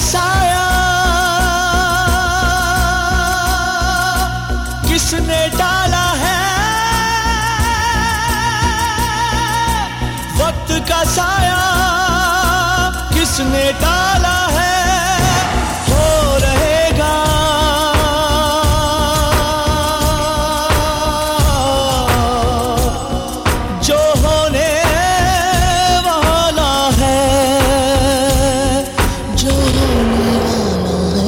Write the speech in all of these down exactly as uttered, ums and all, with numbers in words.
साया किसने डाला है, वक्त का साया किसने डाला है, हो रहेगा जो होने वाला है, जो होने वाला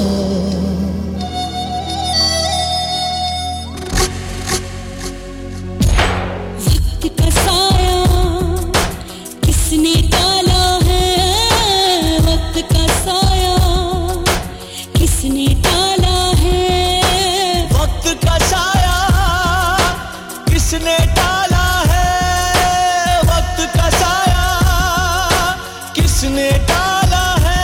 है। वक्त का साया किसने डाला है, वक्त का साया किसने डाला है, वक्त का साया किसने डाला है, वक्त का साया किसने डाला है।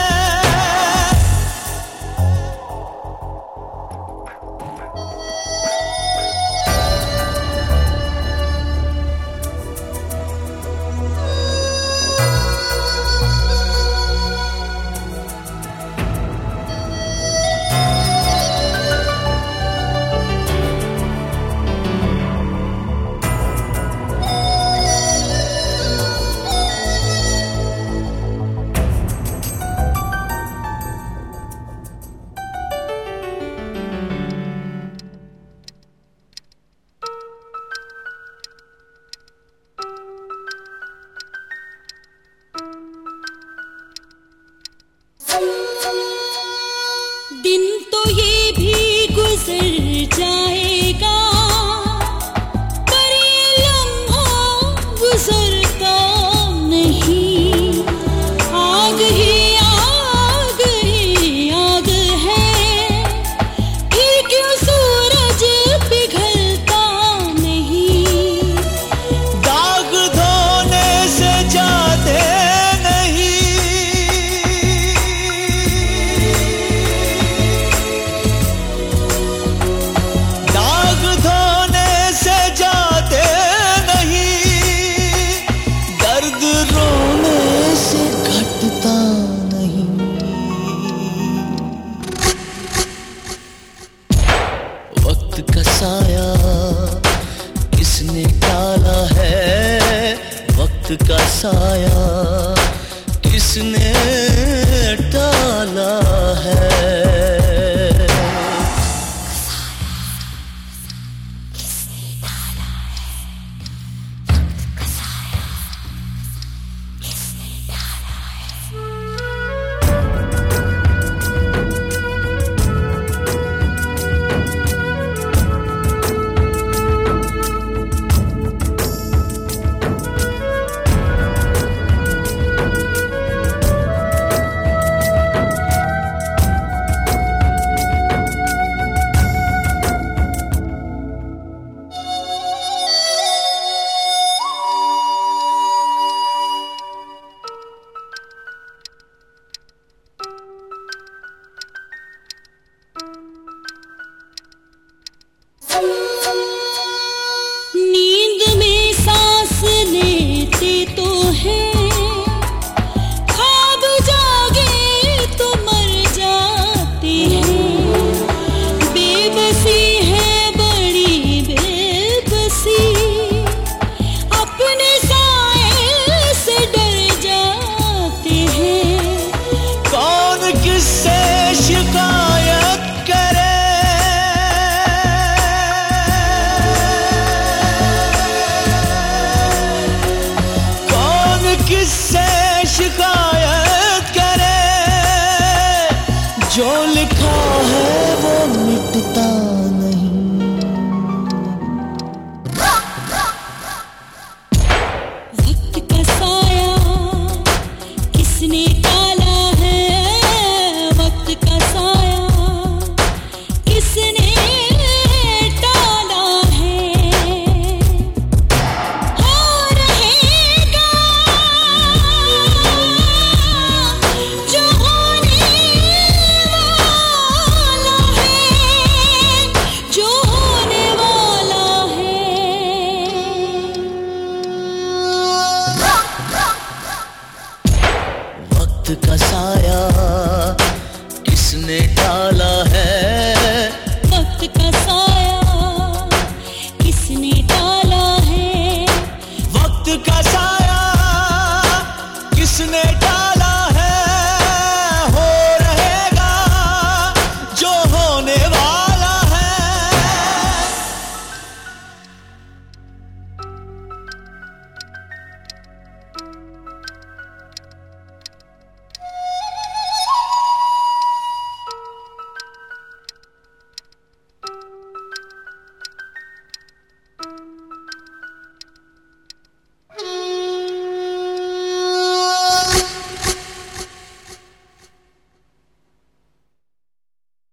दिन तो ये भी गुजर जाएगा, पर ये लम्हा गुजरता नहीं। आग ही आग ही आग है, फिर क्यों सूरज पिघलता नहीं। दाग धोने से जाते वक्त का साया किसने डाला है, वक्त का साया किसने डाला है। नींद में सांस लेते तो